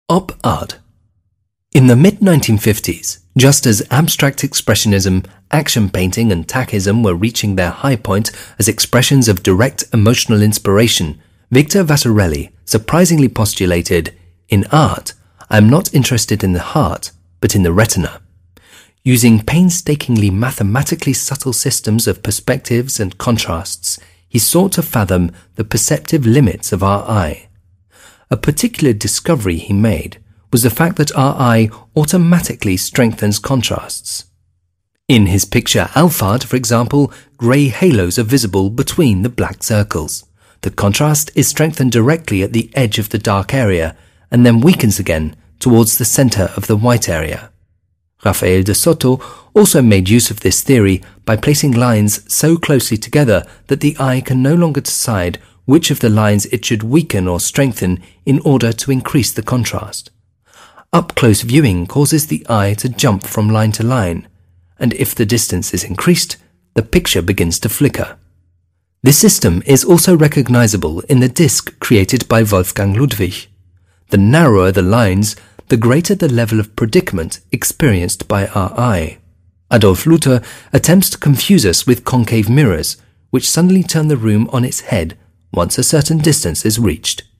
Op art. In the mid-1950s, just as abstract expressionism, action painting and Tackism were reaching their high point as expressions of direct emotional inspiration, Victor Vasarely surprisingly postulated, "In art, I am not interested in the heart, but in the retina." Using painstakingly mathematically subtle systems of perspectives and contrasts, he sought to fathom the perceptive limits of our eye. A particular discovery he made was the fact that our eye automatically strengthens contrasts. In his picture Alphard, for example, grey halos are visible between the black circles. The contrast is strengthened directly at the edge of the dark area and then weakens again towards the centre of the white area. Rafael de Soto also made use of this theory by placing lines so closely together that the eye can no longer decide which of the lines it should weaken or strengthen in order to increase the contrast. Up-close viewing causes the eye to jump from line to line, and if the distance is increased, the picture begins to flicker. This system is also recognizable in the disc created by Wolfgang Ludwig. The narrower the lines, the greater the level of predicament experienced by our eye. Adolf Luther attempts to confuse us with concave mirrors, which suddenly turn the room on its head once a certain distance is reached.